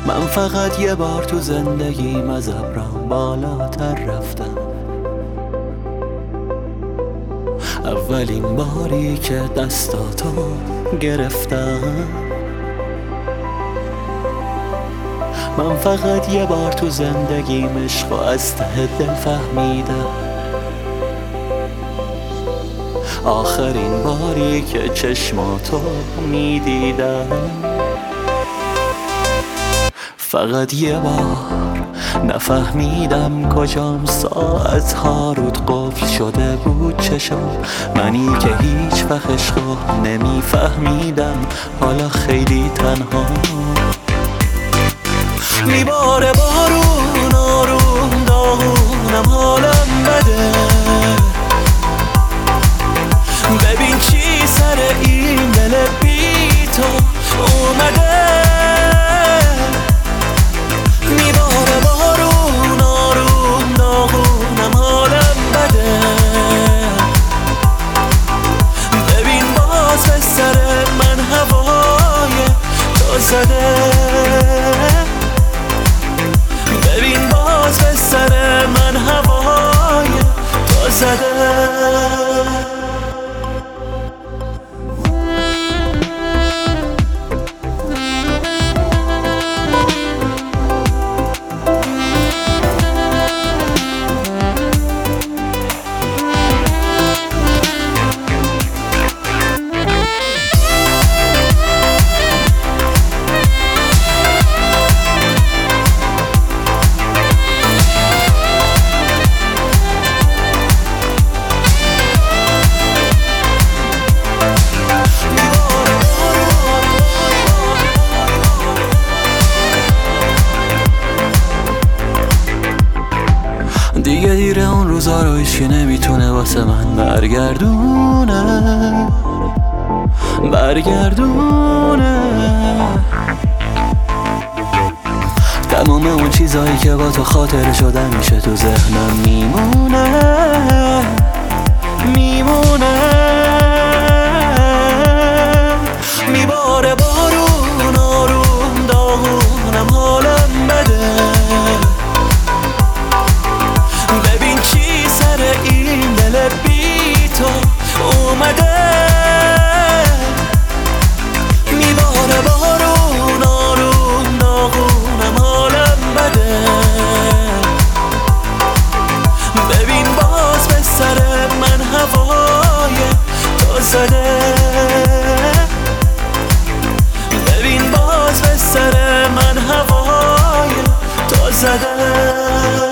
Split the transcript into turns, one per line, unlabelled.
من فقط یه بار تو زندگیم از ابرام بالاتر رفتم. اولین باری که دستاتو گرفتم. من فقط یه بار تو زندگیم عشقو از ته دل فهمیدم. آخرین باری که چشماتو میدیدم. فقط یه بار نفهمیدم کجام، ساعتها رود قفل شده بود چشم. منی که هیچ وقت عشقو نمیفهمیدم، حالا خیلی تنها. میباره بارون آروم داغونم، حالم بده. ببین چی سر این دل بی تو اومده. میباره بارون آروم داغونم، حالم بده. ببین باز به سر من هوای تو زده. ببین باز به سر من هوای تو زده. دیگه دیره اون روزا رو هیچی نمیتونه واسه من برگردونه. تمام اون چیزایی که با تو خاطره شده میشه تو ذهنم میمونه. میباره بارون آروم داغونم، حالم بده. ببین چی سر این دل بی تو اومده. میباره بارون آروم داغونم، حالم بده. ببین باز به سر من هوای تو زده. ببین باز به سر من هوای تو زده.